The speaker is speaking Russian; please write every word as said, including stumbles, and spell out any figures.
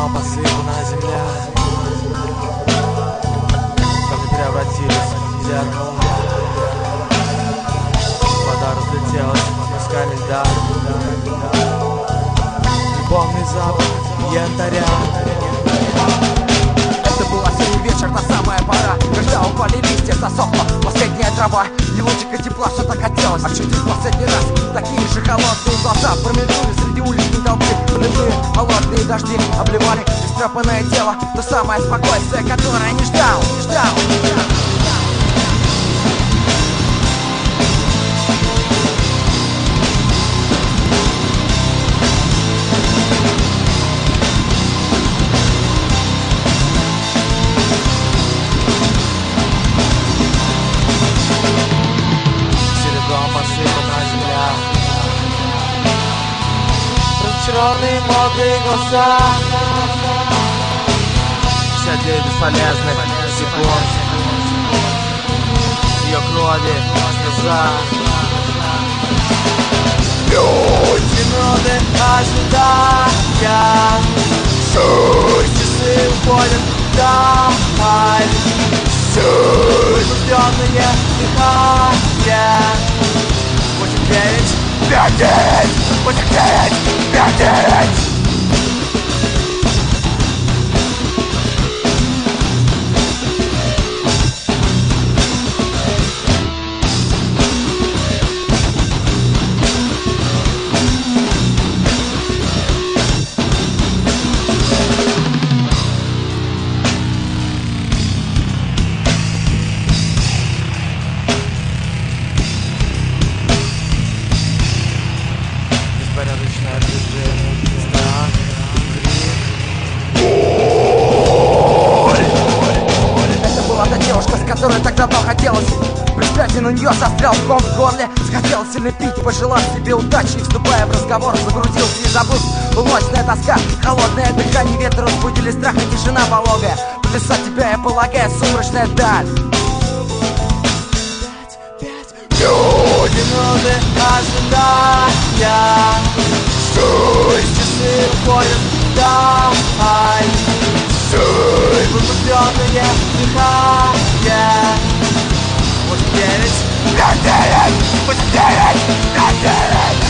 Серебром посыпана земля, камни превратились в зеркало. Вода разлетелась кусками льда. Любовный запах янтаря. Это был осенний вечер, та самая пора, когда упали листья, засохла последняя трава. И лучика тепла что-то хотелось ощутить в последний раз. Такие же холодные глаза промелькнули среди уличной толпы. Проливные холодные дожди обливали истрепанное тело. То самое спокойствие, которое не ждал, не ждал, не ждал. Черные мокрые глаза, вся девять бесполезных секунд, ее крови слеза. Минуты ожидания, часы уходят вдаль, возбужденные дыхания. Восемь девять пять девять, восемь девять пять девять. Беспорядочное движение, страх, крик. Это была та девушка, с которой так давно хотелось. При взгляде на нее застрял ком в горле. Захотел сильно пить, пожелал себе удачи. И, вступая в разговор, загрузился и забыл. Ночная тоска, холодное дыхание, ветер разбудили страх и тишина пологая. Подлеса тебя, я полагаю, сумрачная даль. Минуты ожидания, часы уходят вдаль, возбужденные дыхания. Восемь девять пять девять, восемь девять пять девять.